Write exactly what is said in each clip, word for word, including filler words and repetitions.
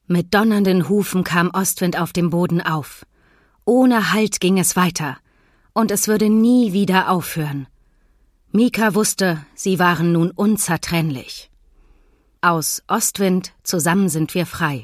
Mit donnernden Hufen kam Ostwind auf dem Boden auf. Ohne Halt ging es weiter, und es würde nie wieder aufhören. Mika wusste, sie waren nun unzertrennlich. Aus Ostwind, zusammen sind wir frei.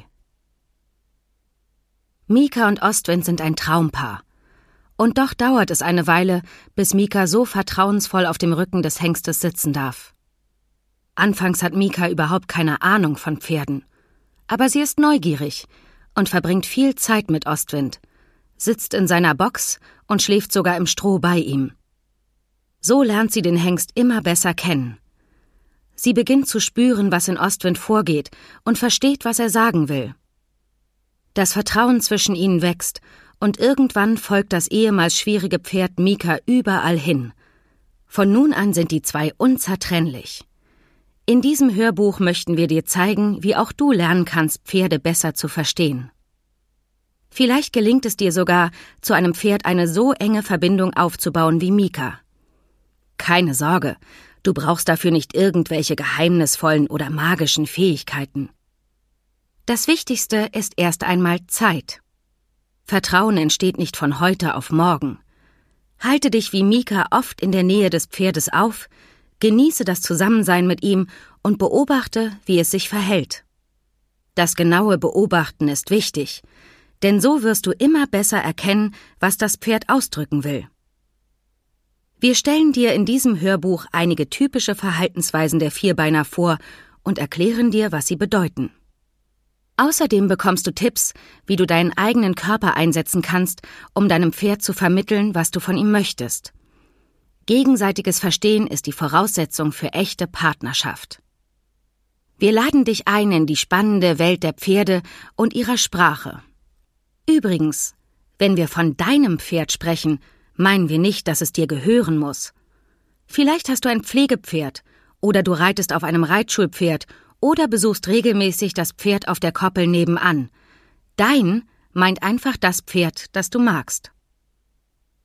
Mika und Ostwind sind ein Traumpaar. Und doch dauert es eine Weile, bis Mika so vertrauensvoll auf dem Rücken des Hengstes sitzen darf. Anfangs hat Mika überhaupt keine Ahnung von Pferden. Aber sie ist neugierig und verbringt viel Zeit mit Ostwind, sitzt in seiner Box und schläft sogar im Stroh bei ihm. So lernt sie den Hengst immer besser kennen. Sie beginnt zu spüren, was in Ostwind vorgeht und versteht, was er sagen will. Das Vertrauen zwischen ihnen wächst und irgendwann folgt das ehemals schwierige Pferd Mika überall hin. Von nun an sind die zwei unzertrennlich. In diesem Hörbuch möchten wir dir zeigen, wie auch du lernen kannst, Pferde besser zu verstehen. Vielleicht gelingt es dir sogar, zu einem Pferd eine so enge Verbindung aufzubauen wie Mika. Keine Sorge, du brauchst dafür nicht irgendwelche geheimnisvollen oder magischen Fähigkeiten. Das Wichtigste ist erst einmal Zeit. Vertrauen entsteht nicht von heute auf morgen. Halte dich wie Mika oft in der Nähe des Pferdes auf, genieße das Zusammensein mit ihm und beobachte, wie es sich verhält. Das genaue Beobachten ist wichtig, denn so wirst du immer besser erkennen, was das Pferd ausdrücken will. Wir stellen dir in diesem Hörbuch einige typische Verhaltensweisen der Vierbeiner vor und erklären dir, was sie bedeuten. Außerdem bekommst du Tipps, wie du deinen eigenen Körper einsetzen kannst, um deinem Pferd zu vermitteln, was du von ihm möchtest. Gegenseitiges Verstehen ist die Voraussetzung für echte Partnerschaft. Wir laden dich ein in die spannende Welt der Pferde und ihrer Sprache. Übrigens, wenn wir von deinem Pferd sprechen, meinen wir nicht, dass es dir gehören muss. Vielleicht hast du ein Pflegepferd oder du reitest auf einem Reitschulpferd oder besuchst regelmäßig das Pferd auf der Koppel nebenan. Dein meint einfach das Pferd, das du magst.